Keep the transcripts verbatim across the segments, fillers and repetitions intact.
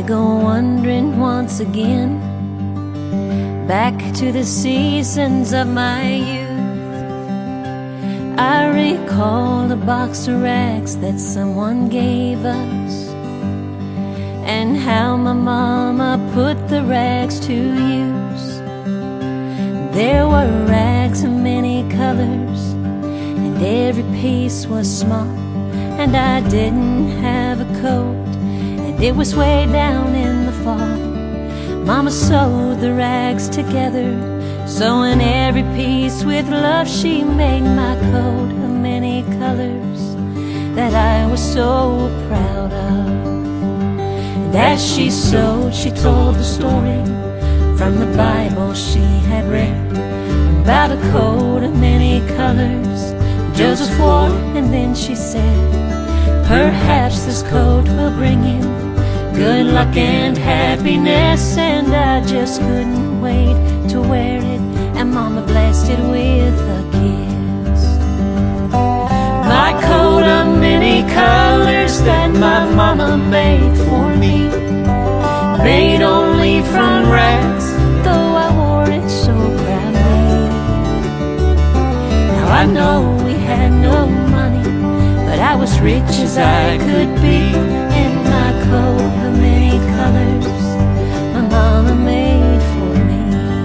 go wandering once again, back to the seasons of my youth. I recall a box of rags that someone gave us, and how my mama put the rags to use. There were rags of many colors, and every piece was small, and I didn't have a coat, and it was way down in the fall. Mama sewed the rags together, sewing every piece with love. She made my coat of many colors that I was so proud of. And as she sewed, she told the story from the Bible she had read about a coat of many colors Joseph wore. And then she said, perhaps this coat will bring you good luck and happiness. And I just couldn't wait to wear it, and Mama blessed it with a kiss. My coat of many colors that my mama made for me, made only from rags, though I wore it so proudly. Now I know we had no money, but I was rich as I could be, in my coat of many colors my mama made for me.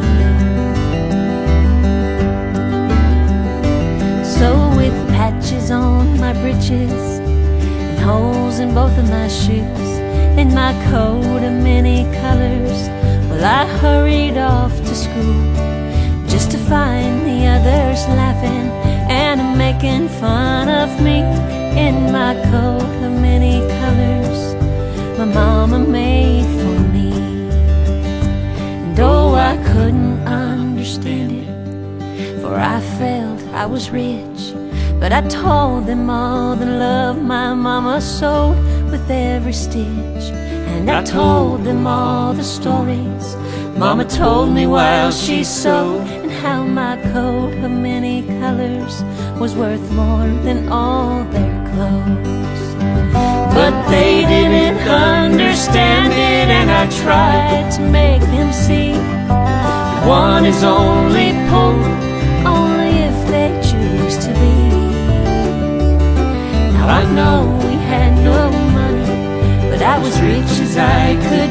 So with patches on my breeches and holes in both of my shoes, in my coat of many colors, well, I hurried off to school, just to find the others laughing and making fun of me, in my coat of many colors my mama made for me. And oh, I couldn't understand it, for I felt I was rich, but I told them all the love my mama sewed with every stitch. And I told them all the stories Mama told me while she sewed, and how my coat of many colors was worth more than all their clothes. But they didn't understand it, and I tried to make them see one is only poor only if they choose to be. Now I know we had no money, but I was rich as I could